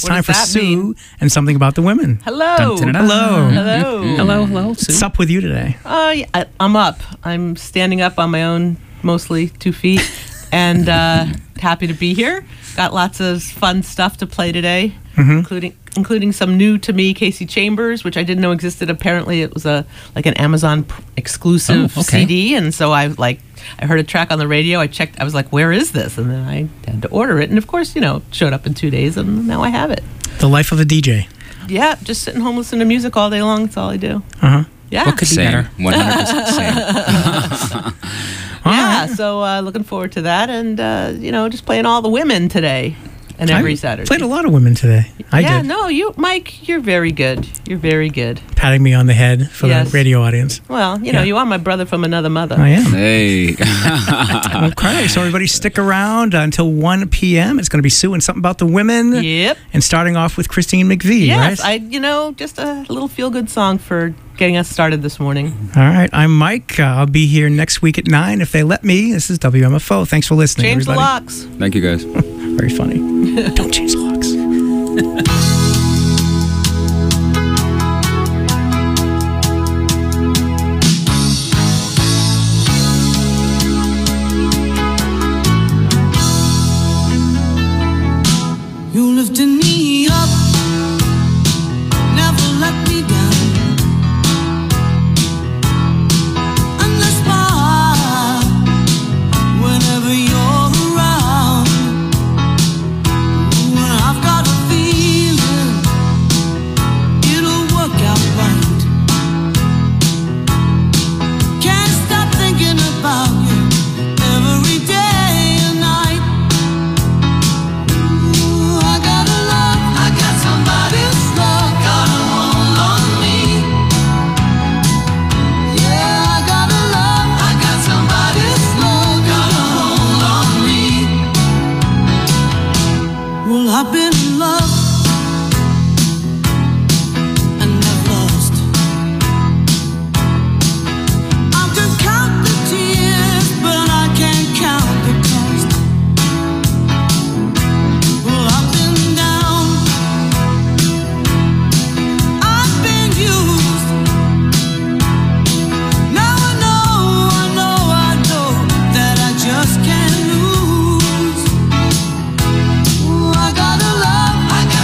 It's time for Sue and something about the women. Hello. Hello. Hello, Sue. What's up with you today? I'm up. I'm standing up on my own, mostly 2 feet, and happy to be here. Got lots of fun stuff to play today, including some new to me Casey Chambers, which I didn't know existed. Apparently, it was an Amazon exclusive CD, and so I heard a track on the radio. I checked. I was like, "Where is this?" And then I had to order it, and of course, it showed up in 2 days, and now I have it. The life of a DJ. Yeah, just sitting home listening to music all day long. That's all I do. Yeah. What could be better? 100% same. Yeah, so looking forward to that, and just playing all the women today and every Saturday. Played a lot of women today. I did. No, Mike, you're very good. You're very good. Patting me on the head for the radio audience. Well, you are my brother from another mother. I am. Hey. Okay, so everybody stick around until 1 p.m. It's going to be Sue and something about the women. Yep. And starting off with Christine McVie, yes, right? Just a little feel-good song for getting us started this morning. All right, I'm Mike. I'll be here next week at 9 if they let me. This is WMFO. Thanks for listening, Change everybody. the locks. Thank you, guys. Very funny. Don't change the locks. You lifted me up, never let me down. Endless smile whenever you're around. When I've got a feeling it'll work out right. Can't stop thinking about you every day and night. I got a love, I got somebody's love, got a hold on me. Yeah, I got a love, I got somebody's love, got a hold on me. Well, I've been in love and I've lost. I can count the tears, but I can't count the cost. Well, I've been down, I've been used. Now I know that I just can't lose. I got a love, I got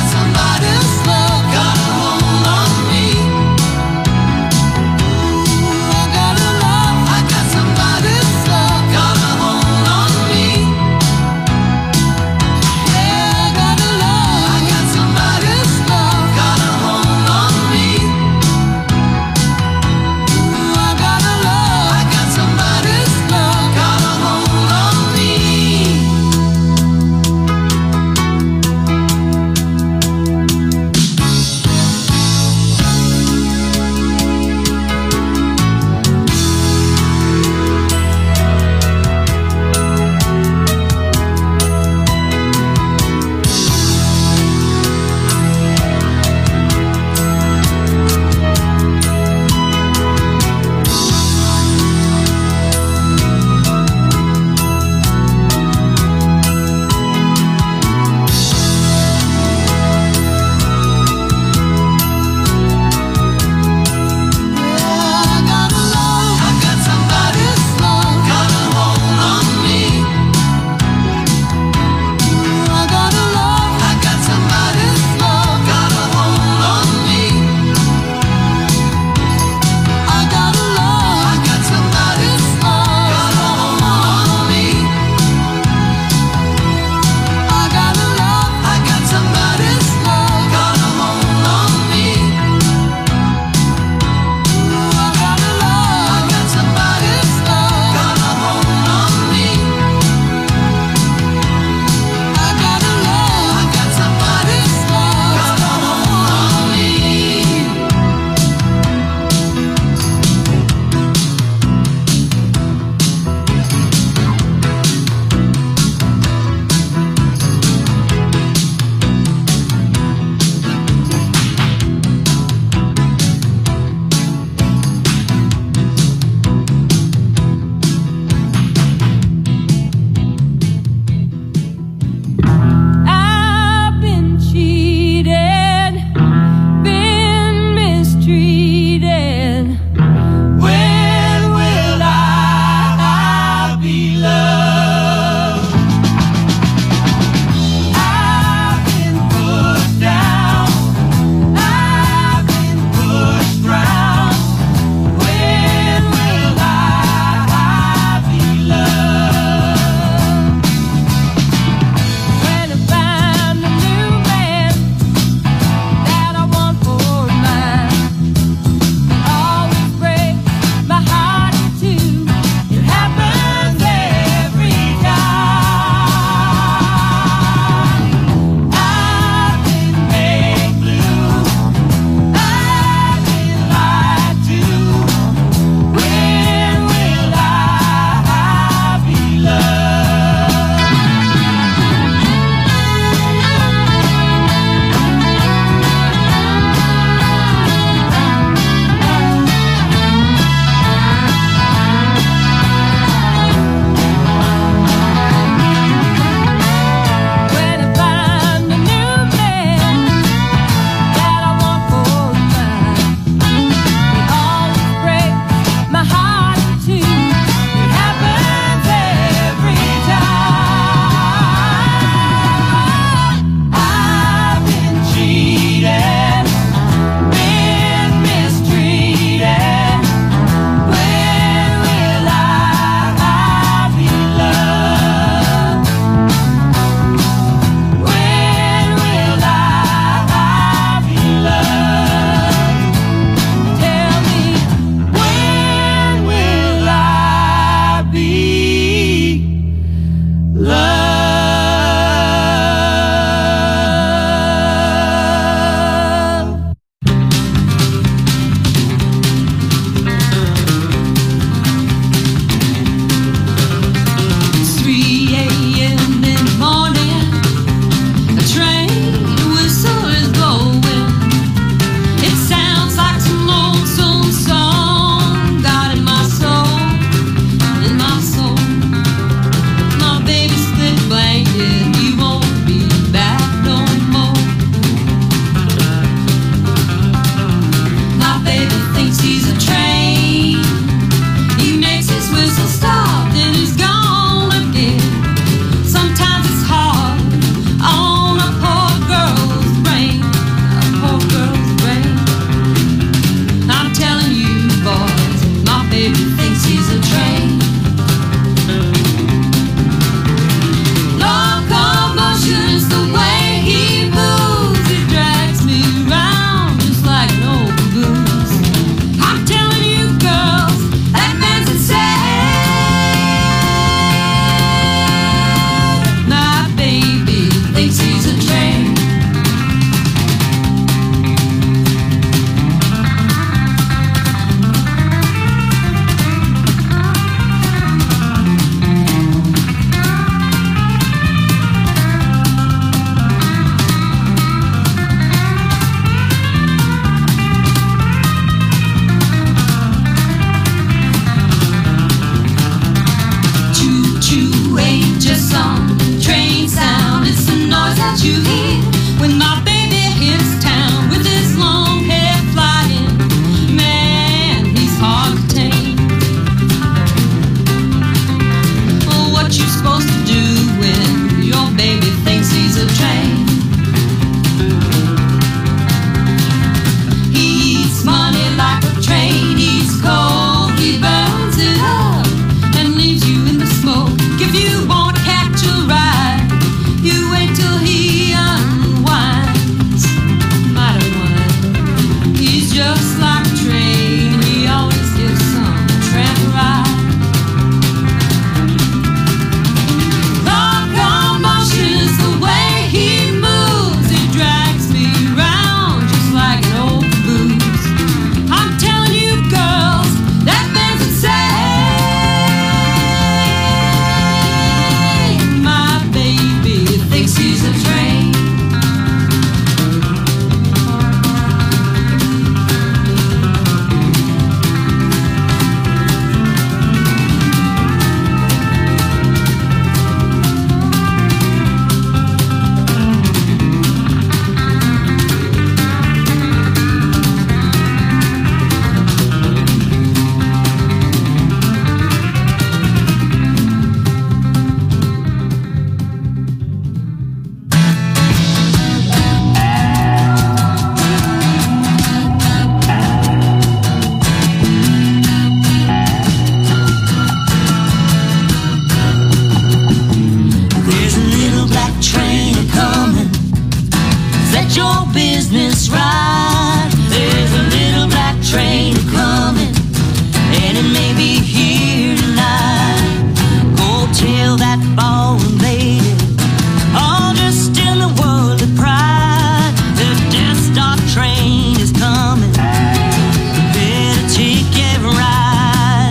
get your business right. There's a little black train coming, and it may be here tonight. Go tell that ballroom lady, all dressed in the world of pride, the Death Star train is coming. Better take every ride.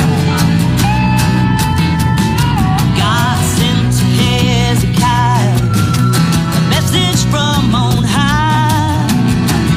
God sent to Hezekiah a message from on high.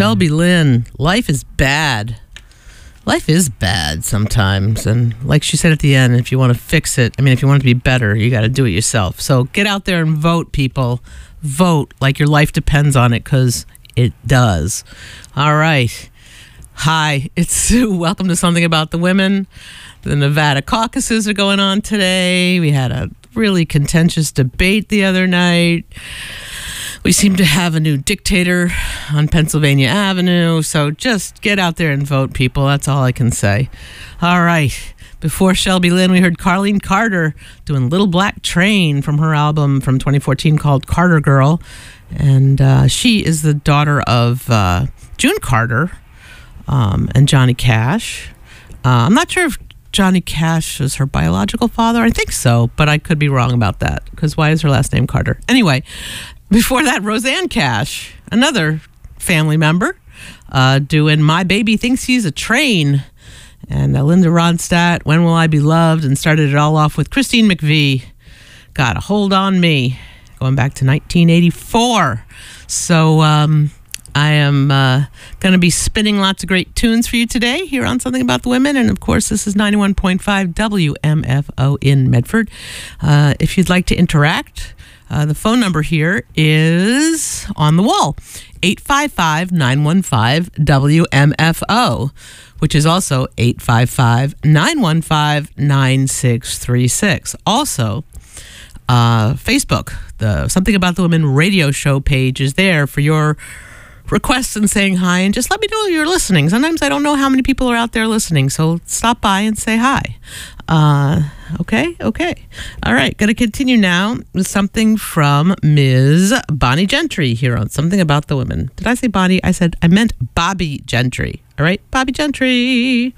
Shelby Lynn. Life is bad. Life is bad sometimes. And like she said at the end, if you want to fix it, if you want it to be better, you got to do it yourself. So get out there and vote, people. Vote like your life depends on it, because it does. All right. Hi, it's Sue. Welcome to Something About the Women. The Nevada caucuses are going on today. We had a really contentious debate the other night. We seem to have a new dictator on Pennsylvania Avenue. So just get out there and vote, people. That's all I can say. All right. Before Shelby Lynn, we heard Carlene Carter doing Little Black Train from her album from 2014 called Carter Girl. And she is the daughter of June Carter and Johnny Cash. I'm not sure if Johnny Cash was her biological father. I think so, but I could be wrong about that, because why is her last name Carter? Anyway, before that, Roseanne Cash, another family member, doing My Baby Thinks He's a Train. And Linda Ronstadt, When Will I Be Loved? And started it all off with Christine McVie, Got a Hold on Me, going back to 1984. So I am going to be spinning lots of great tunes for you today here on Something About the Women. And, of course, this is 91.5 WMFO in Medford. If you'd like to interact, the phone number here is on the wall, 855-915-WMFO, which is also 855-915-9636. Also, Facebook, the Something About the Women radio show page is there for your requests and saying hi, and just let me know you're listening. Sometimes I don't know how many people are out there listening, so stop by and say hi. Okay. All right, going to continue now with something from Ms. Bonnie Gentry here on Something About the Women. Did I say Bonnie? I meant Bobby Gentry. All right, Bobby Gentry.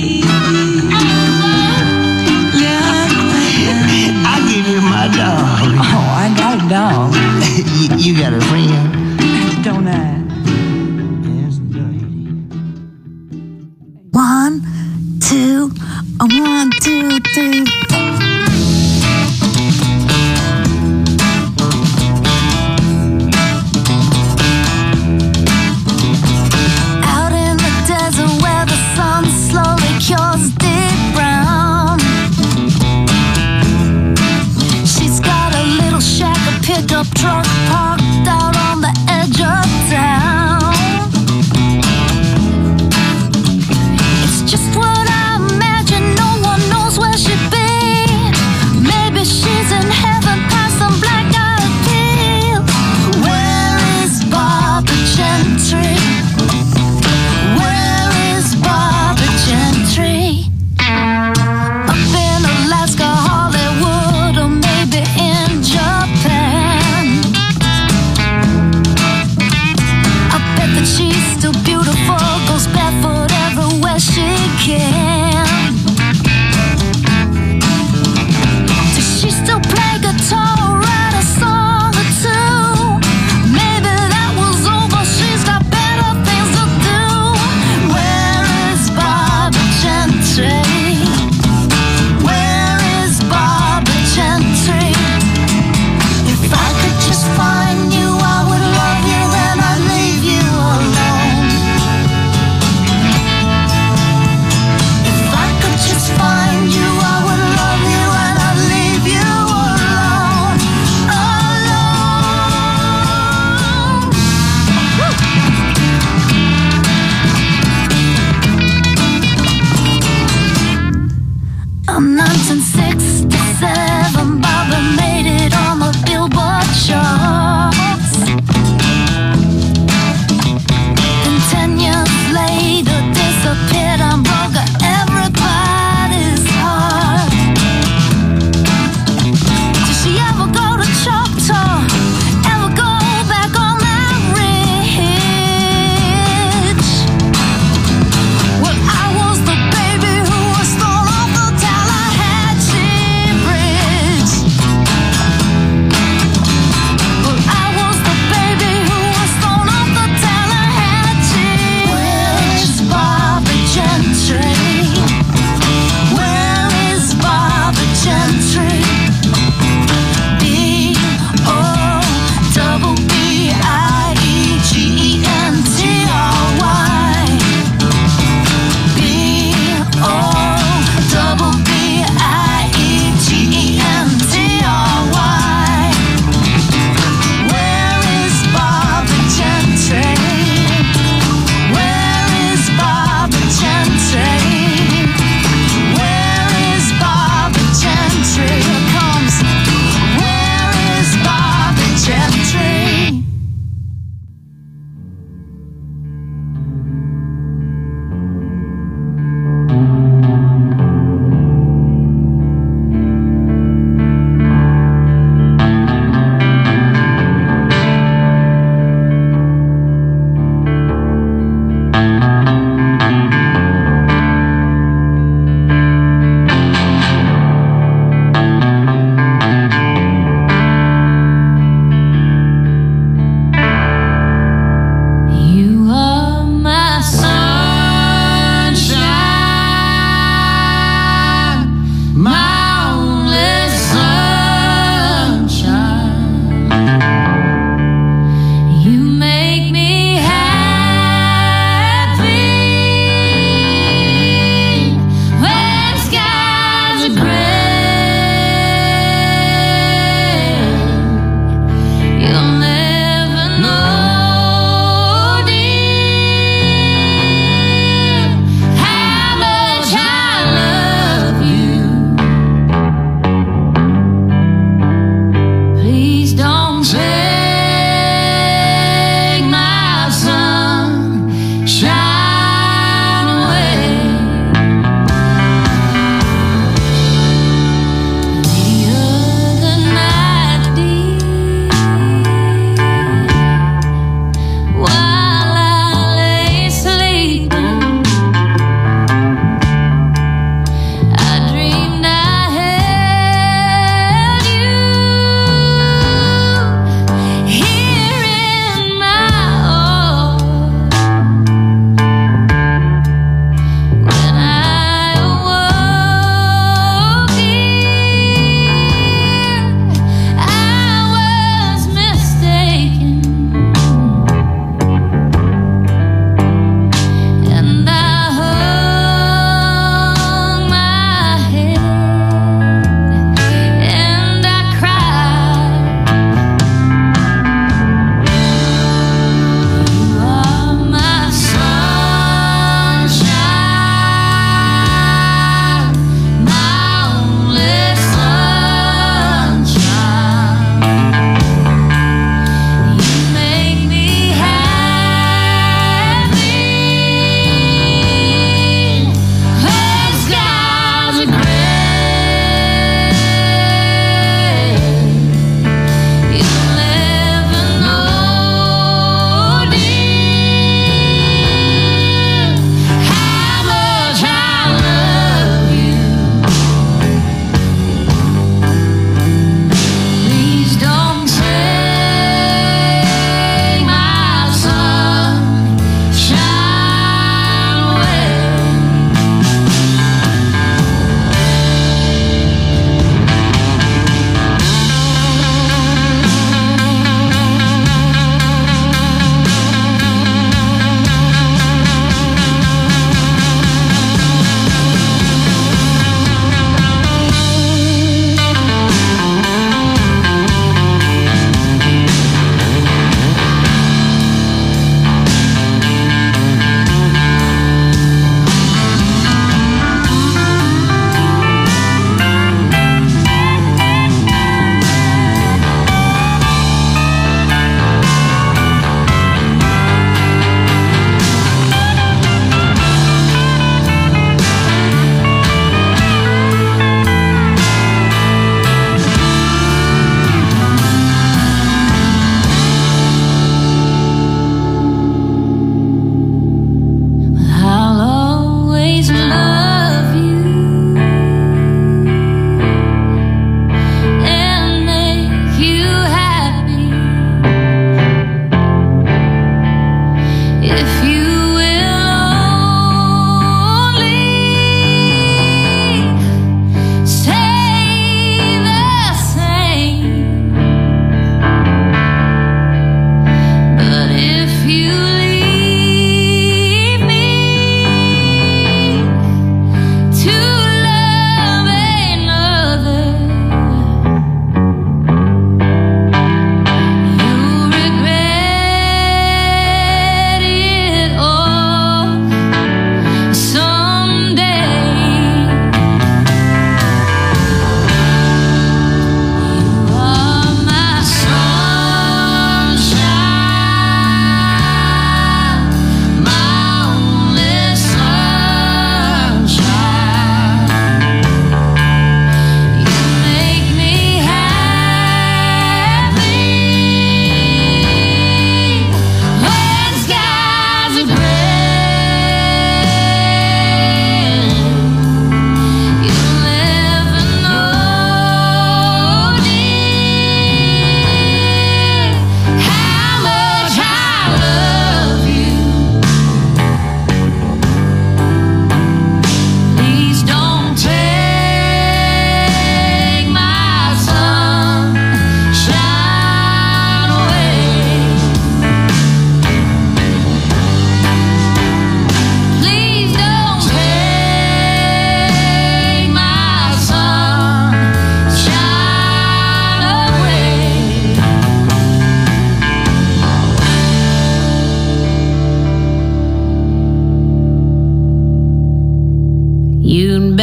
Dog. 2, 1, 2, 3, 4. Out in the desert where the sun slowly cures deep brown. She's got a little shack, a pickup truck parked out on the edge of town. It's just what I imagine, no one knows where she'd be. Maybe she's in heaven past some black-eyed peas. Where is Barbara Gentry? Where is Barbara Gentry? Up in Alaska, Hollywood, or maybe in Japan. I bet that she's still beautiful, goes barefoot everywhere she can. Does she still play guitar or write a song or two? Maybe that was over, she's got better things to do. Where is Barbara Gentry? Where is Barbara Gentry? If I could just find you, I would love you and I'd leave you alone. If I could just find you, I would love you and I'd leave you alone. In 1967, Barbara made it on the Billboard charts. Then 10 years later, disappeared and broke everybody's heart. Did she ever go to Choctaw? Ever go back on that ridge? Well, I was the baby who was thrown off the Tallahatchie Bridge.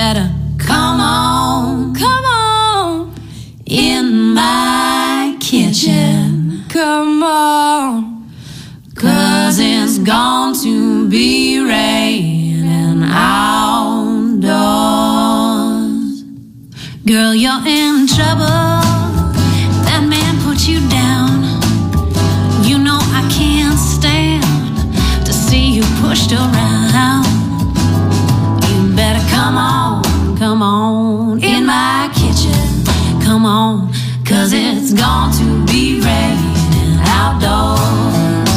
better come on in my kitchen. Come on, 'cause it's going to be raining outdoors. Girl, you're in trouble. That man put you down. You know I can't stand to see you pushed around. You better come on in my kitchen. Come on, 'cause it's going to be raining outdoors.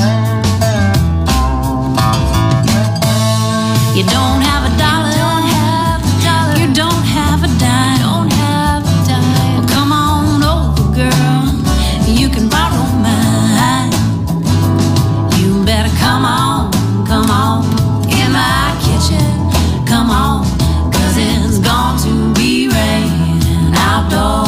You don't have a dollar, you don't have a dime. Well, come on over, girl, you can borrow mine. You better come on in my kitchen. Come on, 'cause it's going to be raining outdoors.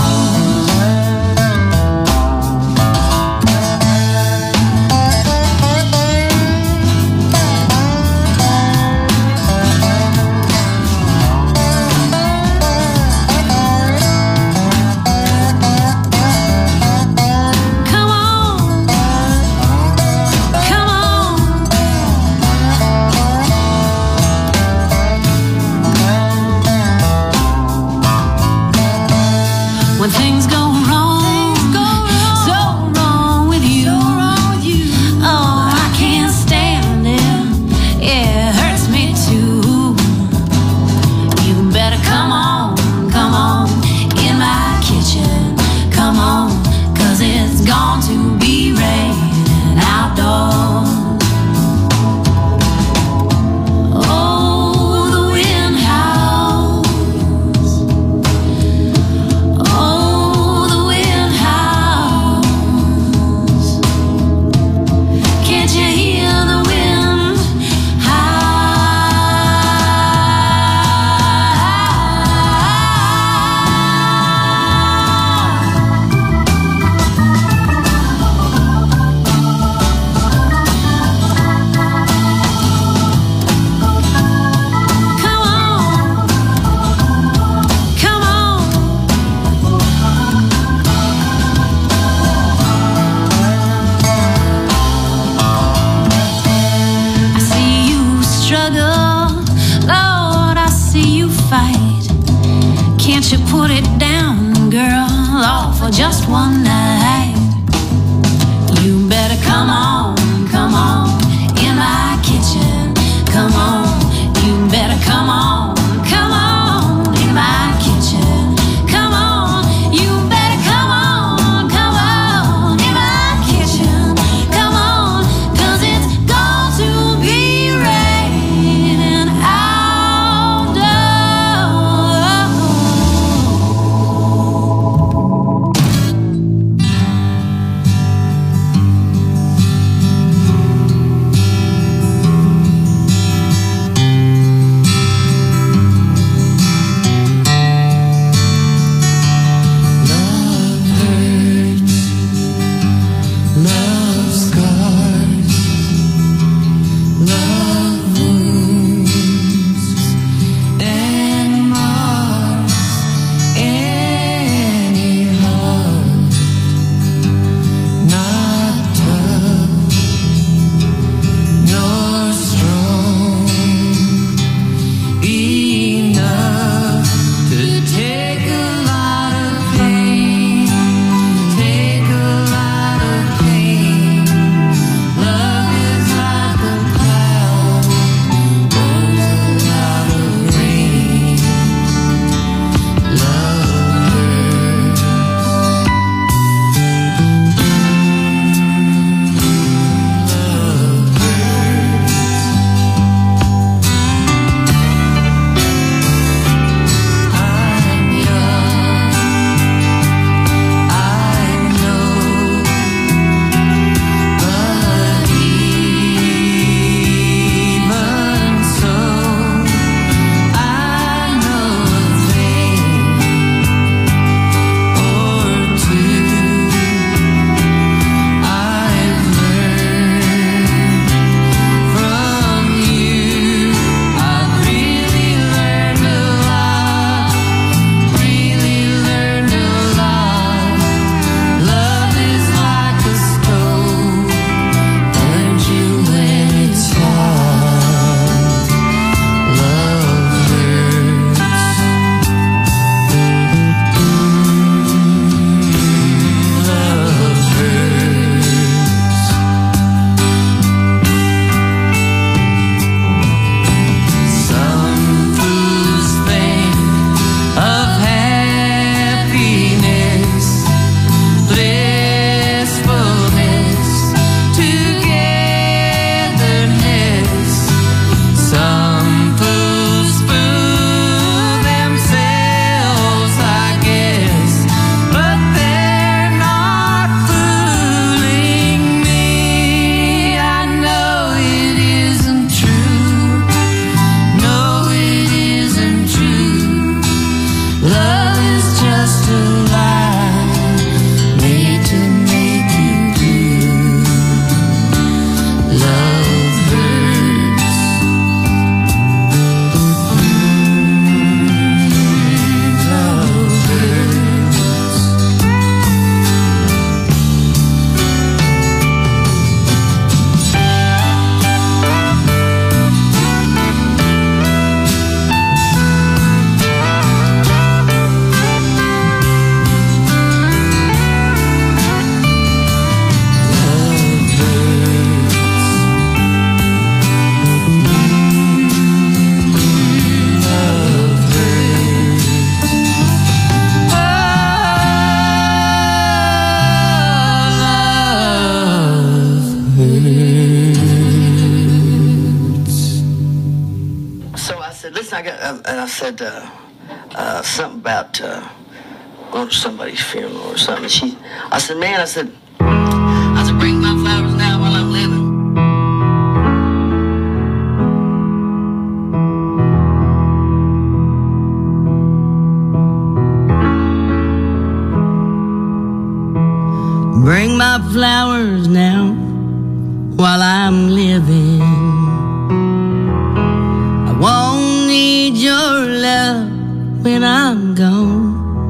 When things go wrong, so wrong with you. Oh, I can't stand it. Yeah, it hurts me too. You better come on in my kitchen. Come on, 'cause it's going to be raining outdoors. Oh, the wind howls. Oh, the wind howls. Can't you hear the wind Come on. I see you struggle, Lord, I see you fight. Can't you put it down, girl, all for just one night? You better come on in my kitchen. Come on, you better come on in my kitchen. Come on, you better come on in my kitchen. Come on, 'cause it's going to be raining outdoors. just a lie made to make you blue. Love hurts. Love hurts. So I said, listen, and I said something about going to somebody's funeral or something. I said, man, I said, bring my flowers now while I'm living. Bring my flowers now while I'm living. I won't need your love when I'm gone.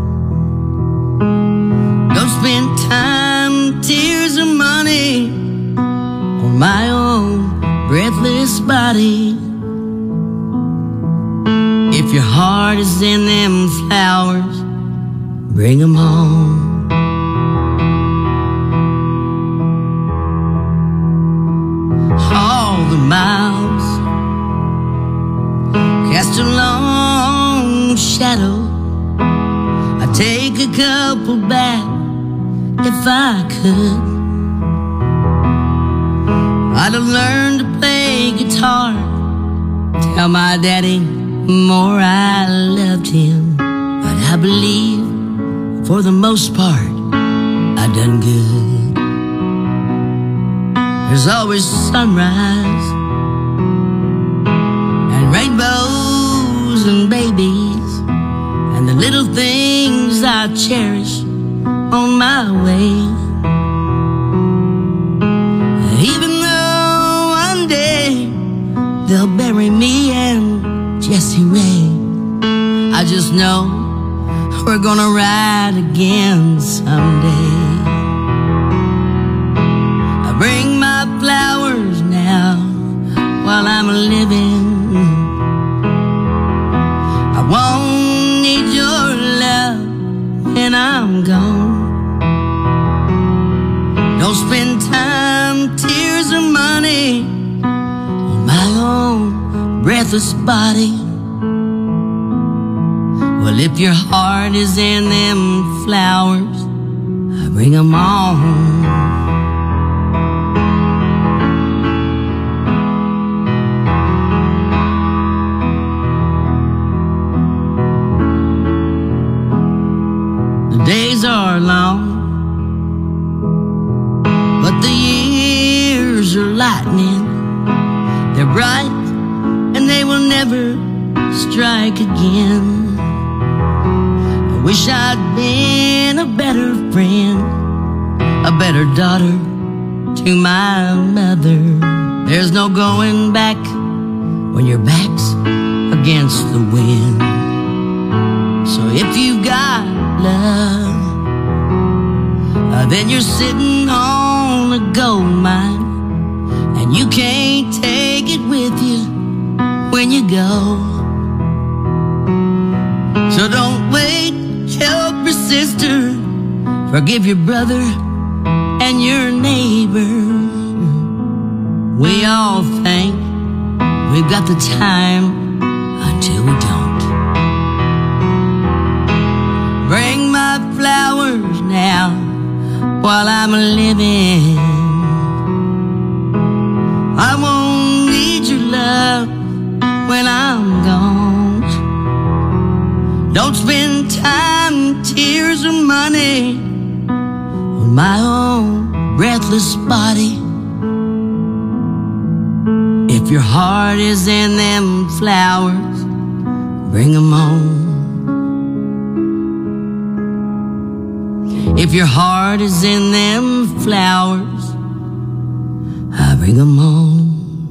Don't spend time, tears, or money on my own breathless body. If your heart is in them flowers, bring them home. All the miles cast a long shadow. I'd take a couple back if I could. I'd have learned to play guitar, tell my daddy more I loved him. But I believe for the most part I done good. There's always sunrise and rainbows and babies and the little things I cherish on my way. Even though one day they'll bury me and Jessie Ray, I just know we're gonna ride again someday. I bring my flowers now while I'm living. I won't need your love when I'm gone. Don't spend time, tears, or money on my own breathless body. Well, if your heart is in them flowers, I bring them on. The days are long, but the years are lightning. They're bright and they will never strike again. I wish I'd been a better friend, a better daughter to my mother. There's no going back when your back's against the wind. So if you've got love, then you're sitting on a gold mine, and you can't take it with you when you go. So don't wait, help your sister, forgive your brother and your neighbor. We all think we've got the time until we don't. Bring my flowers now while I'm living. I won't need your love when I'm gone. Don't spend time, tears, or money on my own breathless body. If your heart is in them flowers, bring them on. your heart is in them flowers, I bring them home.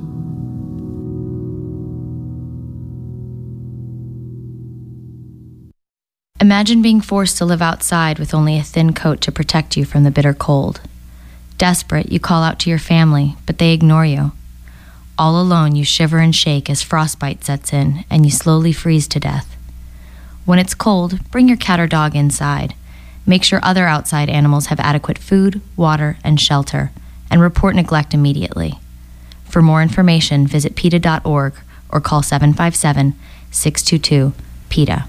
Imagine being forced to live outside with only a thin coat to protect you from the bitter cold. Desperate, you call out to your family, but they ignore you. All alone, you shiver and shake as frostbite sets in and you slowly freeze to death. When it's cold, bring your cat or dog inside. Make sure other outside animals have adequate food, water, and shelter, and report neglect immediately. For more information, visit PETA.org or call 757-622-PETA.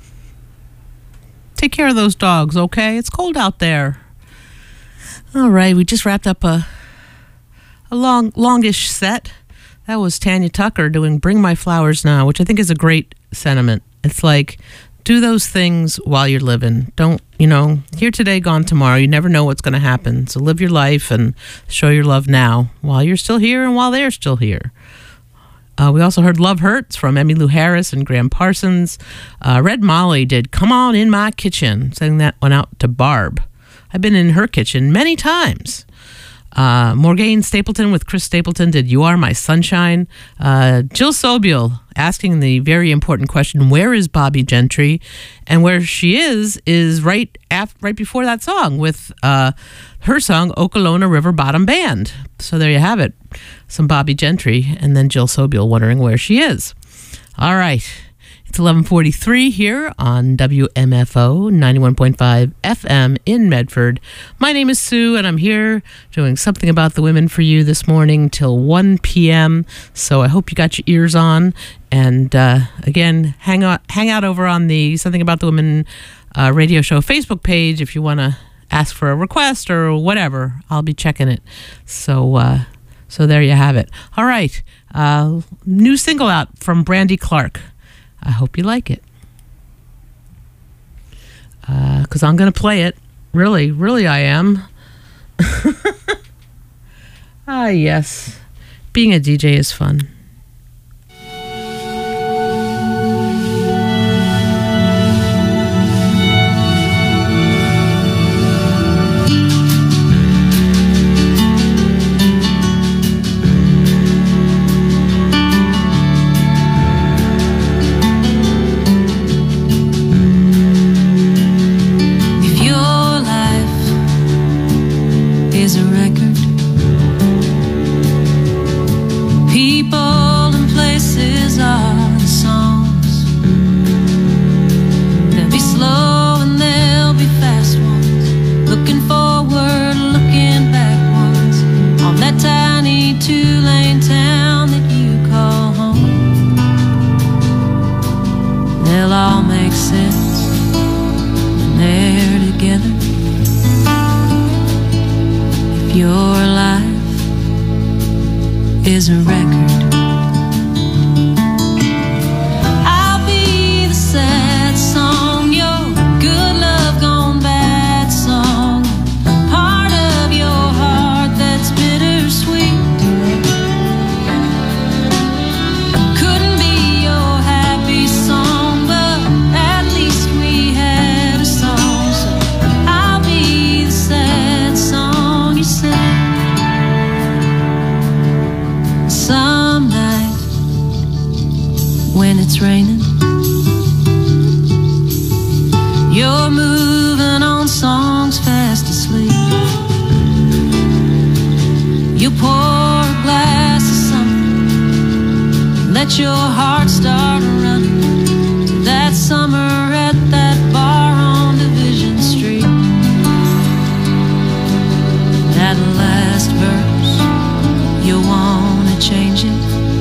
Take care of those dogs, okay? It's cold out there. All right, we just wrapped up a longish set. That was Tanya Tucker doing Bring My Flowers Now, which I think is a great sentiment. It's like, do those things while you're living. Don't, here today, gone tomorrow. You never know what's going to happen. So live your life and show your love now while you're still here and while they're still here. We also heard Love Hurts from Emmylou Harris and Graham Parsons. Red Molly did Come On In My Kitchen, sending that one out to Barb. I've been in her kitchen many times. Morgane Stapleton with Chris Stapleton did You Are My Sunshine. Jill Sobule asking the very important question, where is Bobbie Gentry? And where she is right before that song with her song Okolona River Bottom Band. So there you have it. Some Bobbie Gentry and then Jill Sobule wondering where she is. All right. It's 11:43 here on WMFO 91.5 FM in Medford. My name is Sue, and I'm here doing something about the women for you this morning till 1 p.m. So I hope you got your ears on. And again, hang out over on the Something About the Women radio show Facebook page if you want to ask for a request or whatever. I'll be checking it. So there you have it. All right. New single out from Brandy Clark. I hope you like it. Because I'm going to play it. Really, really I am. Yes. Being a DJ is fun. Is a record. I'll be the sad song, your good love gone bad song, part of your heart that's bittersweet. Couldn't be your happy song, but at least we had a song. So I'll be the sad song you sing. Some night when it's raining, you're moving on songs fast asleep. You pour a glass of something, let your heart start running to that summer at that bar on Division Street. That last verse, you wanna change it.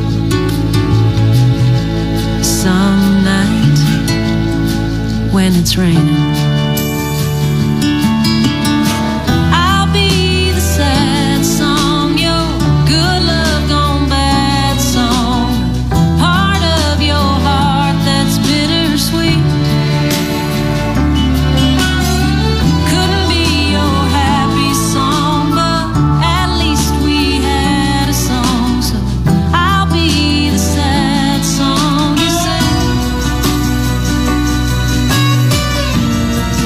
Some night when it's raining, I'll be the sad song, your good love gone bad song, part of your heart that's bittersweet. Couldn't be your happy song, but at least we had a song. So I'll be the sad song you sing.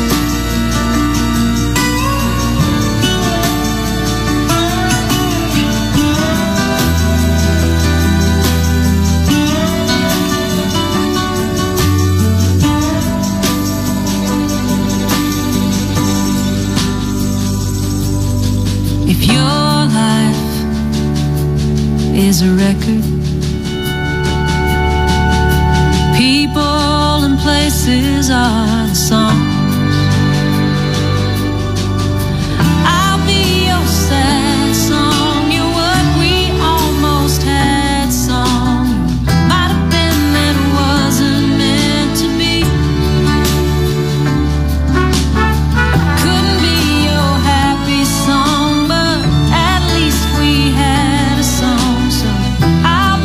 is a record. People and places are the songs. I'll be your sad song. You're what we almost had song. Might have been that it wasn't meant to be. Couldn't be your happy song, but at least we had a song. So I'll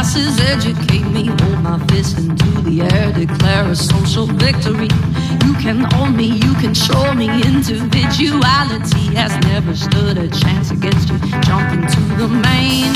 classes educate me. Hold my fist into the air, declare a social victory. You can own me, you control me. Individuality has never stood a chance against you. Jump into the main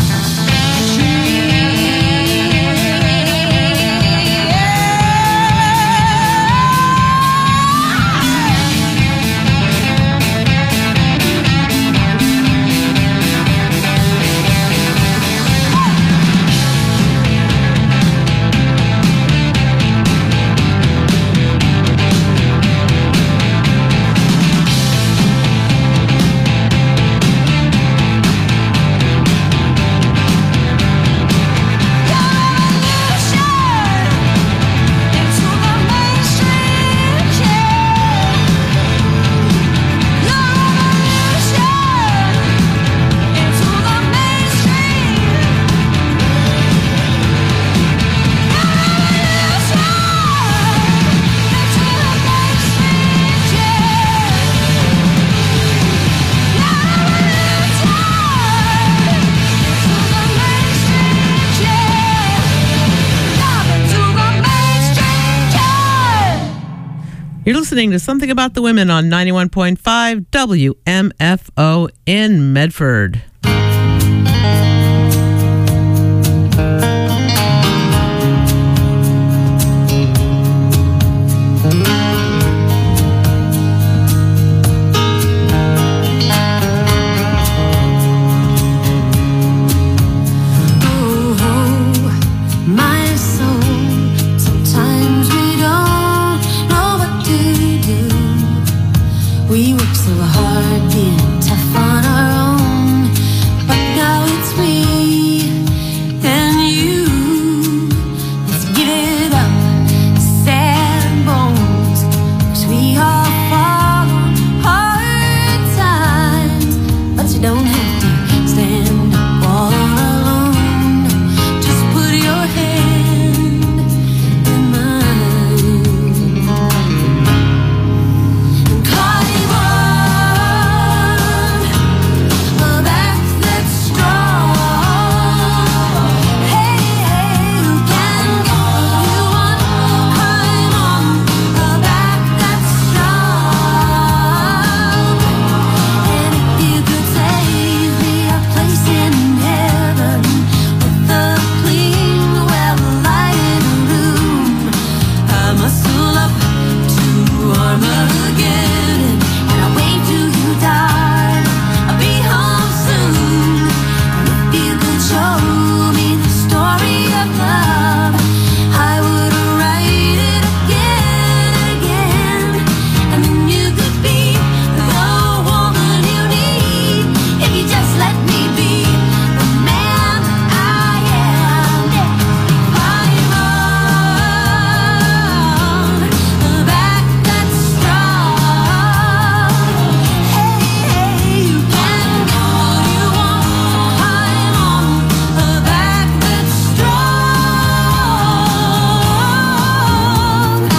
You're listening to Something About the Women on 91.5 WMFO in Medford. We work so hard being tough on our own, but now it's me and you. Let's give it up, sad bones, 'cause we all fall on hard times. But you don't have to stand up all alone. Just put your hand in mine and climb on a back that's strong. Hey, hey, you can go all you want. Climb on a back that's strong. And if you could save me a place in heaven with a clean, well-lighted room, I muscle up to Armageddon, and I'll wait till you die. I'll be home soon. And if you could show me the story of love, I would write it again and again. And then you could be the woman you need if you just let me be the man I am. Climb on the back that's strong. Hey, hey, you can go all you want. Climb on the back that's strong.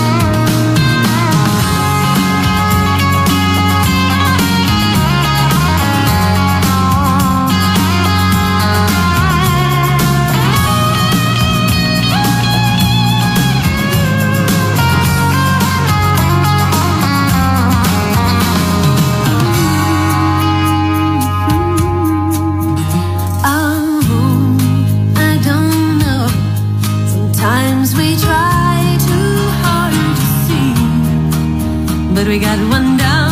I don't know. Sometimes we try too hard to see, but we got one down.